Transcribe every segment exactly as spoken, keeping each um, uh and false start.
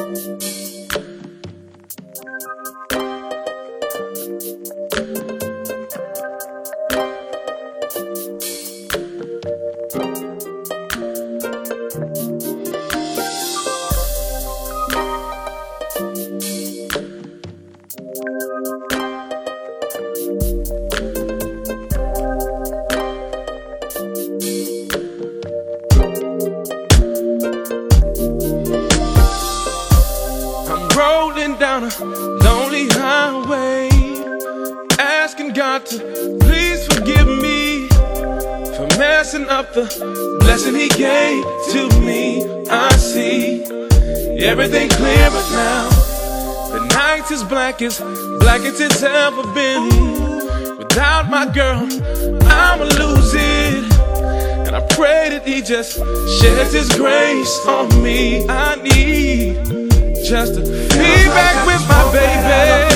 Rolling down a lonely highway, asking God to please forgive me for messing up the blessing He gave to me. I see everything clear, but now the night's as black as black as it's ever been. Without my girl, I'ma lose it, and I pray that He just sheds His grace on me. I need just to be back with my baby.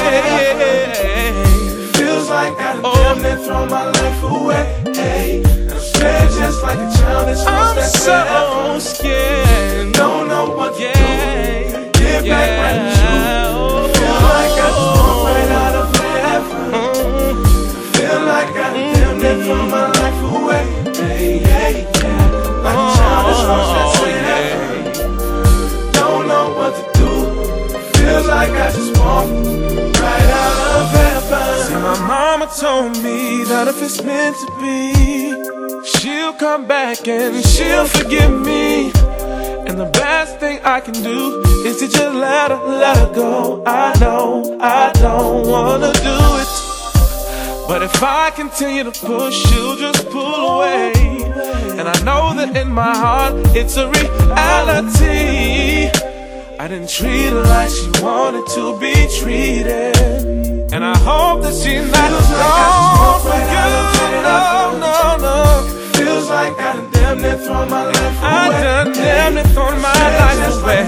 Feels like I done damn near thrown my life away. Hey, I'm scared just like a child that's I'm lost. so scared. Don't know what to yeah. do. Get yeah. back right with you. Feel like I just walked right out of heaven. Mm. Feel like I done damn near thrown my life away. Hey, hey, yeah. Like a child that's lost that's in heaven. Don't know what to do. Feels like I just walked right out of heaven. See, my mama told me that if it's meant to be, she'll come back and she'll forgive me. And the best thing I can do is to just let her, let her go. I know I don't wanna do it, but if I continue to push, she'll just pull away. And I know that in my heart it's a reality. I didn't treat her like she wanted to be treated, and I hope that she's not gone for you. No, no, no. Feels like I done damn near thrown my life away. I done damn near thrown my life away.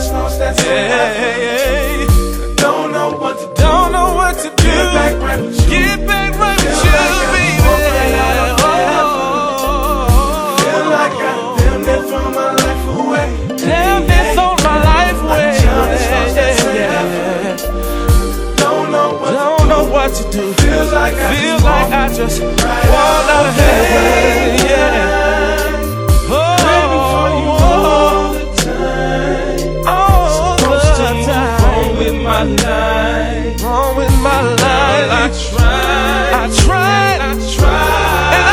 Yeah, don't know what to do. Don't know what to do. Get back right with you. Get back right with you, baby. Feel like I done damn near thrown my life away. Damn near thrown my life away. Don't know what Don't know what to do. Feels like I Feels like I just walked out of heaven. Yeah. all the time. All the time. Wrong with my life. Wrong with my life. I tried. I tried. I tried. And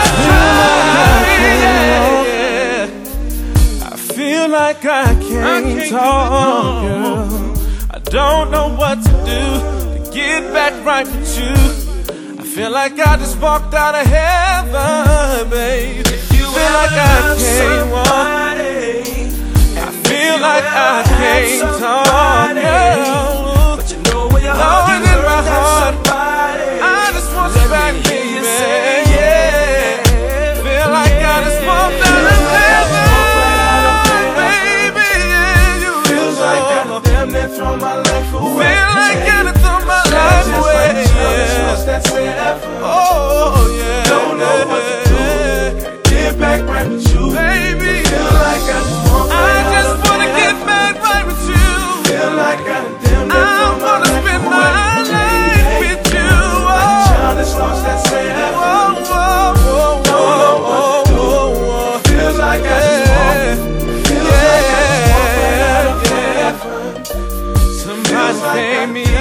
I tried. Yeah. I feel like I can't, I can't talk, girl. I don't know what to do to get back right with you. I feel like I just walked out of heaven, babe. You feel like I can't walk. I feel like I can't talk, girl. But you know where your Know it in my heart. Somebody. I just want you back, baby. Yeah. Feel like I just walked out of heaven, baby. Yeah, you Feels like I done damn near thrown my life away. feel like I done threw my life away. That's forever. Oh yeah. Don't know what to do. Get back right with you. Baby. Feel like I just want I just wanna get back right with you. Feel like I done damn near I thrown my wanna life spend away. my life with you. Child that's lost that's forever. Whoa, whoa, whoa, whoa, whoa, whoa, whoa. Feels like I just walked. Feels like I just walked right out of heaven. Somebody pay me